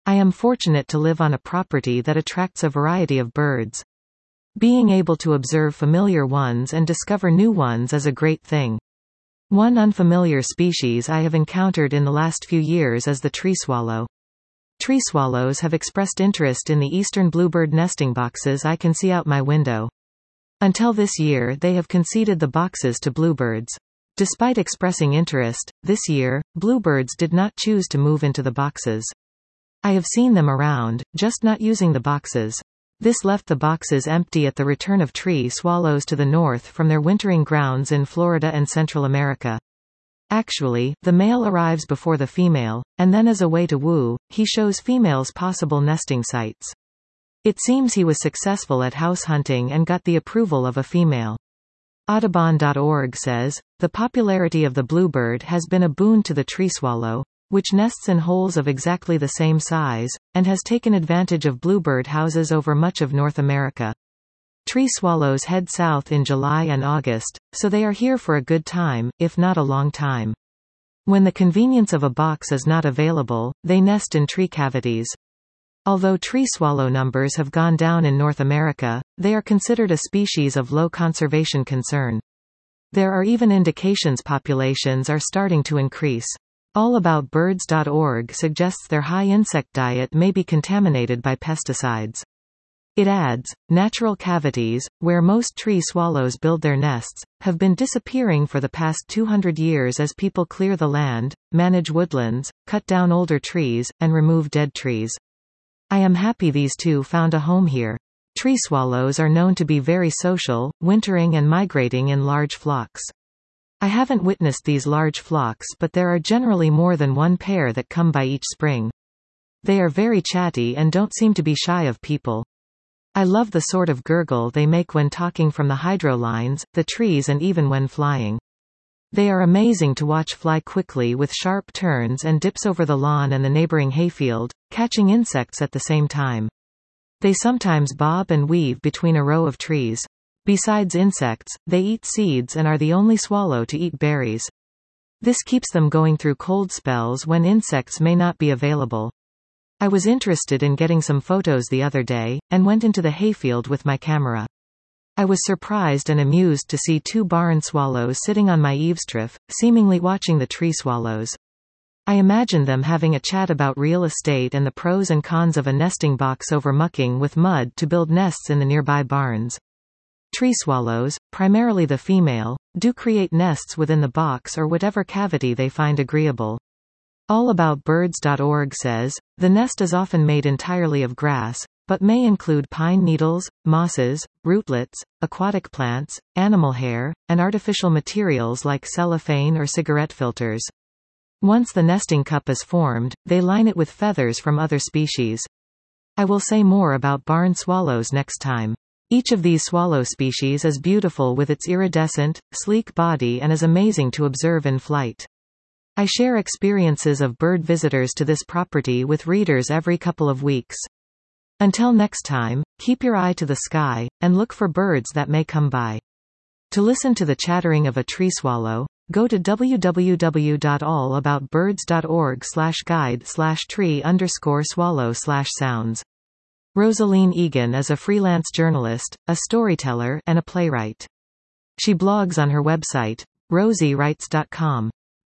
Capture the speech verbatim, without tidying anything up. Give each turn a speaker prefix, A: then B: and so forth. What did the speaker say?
A: I am fortunate to live on a property that attracts a variety of birds. Being able to observe familiar ones and discover new ones is a great thing. One unfamiliar species I have encountered in the last few years is the tree swallow. Tree swallows have expressed interest in the eastern bluebird nesting boxes I can see out my window. Until this year they have conceded the boxes to bluebirds. Despite expressing interest, this year, bluebirds did not choose to move into the boxes. I have seen them around, just not using the boxes. This left the boxes empty at the return of tree swallows to the north from their wintering grounds in Florida and Central America. Actually, the male arrives before the female, and then as a way to woo, he shows females possible nesting sites. It seems he was successful at house hunting and got the approval of a female. Audubon dot org says, the popularity of the bluebird has been a boon to the tree swallow, which nests in holes of exactly the same size, and has taken advantage of bluebird houses over much of North America. Tree swallows head south in July and August, so they are here for a good time, if not a long time. When the convenience of a box is not available, they nest in tree cavities. Although tree swallow numbers have gone down in North America, they are considered a species of low conservation concern. There are even indications populations are starting to increase. all about birds dot org suggests their high insect diet may be contaminated by pesticides. It adds, natural cavities, where most tree swallows build their nests, have been disappearing for the past two hundred years as people clear the land, manage woodlands, cut down older trees, and remove dead trees. I am happy these two found a home here. Tree swallows are known to be very social, wintering and migrating in large flocks. I haven't witnessed these large flocks, but there are generally more than one pair that come by each spring. They are very chatty and don't seem to be shy of people. I love the sort of gurgle they make when talking from the hydro lines, the trees, and even when flying. They are amazing to watch fly quickly with sharp turns and dips over the lawn and the neighboring hayfield, catching insects at the same time. They sometimes bob and weave between a row of trees. Besides insects, they eat seeds and are the only swallow to eat berries. This keeps them going through cold spells when insects may not be available. I was interested in getting some photos the other day, and went into the hayfield with my camera. I was surprised and amused to see two barn swallows sitting on my eavesdrift, seemingly watching the tree swallows. I imagined them having a chat about real estate and the pros and cons of a nesting box over mucking with mud to build nests in the nearby barns. Tree swallows, primarily the female, do create nests within the box or whatever cavity they find agreeable. all about birds dot org says, the nest is often made entirely of grass, but may include pine needles, mosses, rootlets, aquatic plants, animal hair, and artificial materials like cellophane or cigarette filters. Once the nesting cup is formed, they line it with feathers from other species. I will say more about barn swallows next time. Each of these swallow species is beautiful with its iridescent, sleek body and is amazing to observe in flight. I share experiences of bird visitors to this property with readers every couple of weeks. Until next time, keep your eye to the sky, and look for birds that may come by. To listen to the chattering of a tree swallow, go to w w w dot all about birds dot org slash guide slash tree underscore swallow slash sounds. Rosaline Egan is a freelance journalist, a storyteller, and a playwright. She blogs on her website, rosie writes dot com.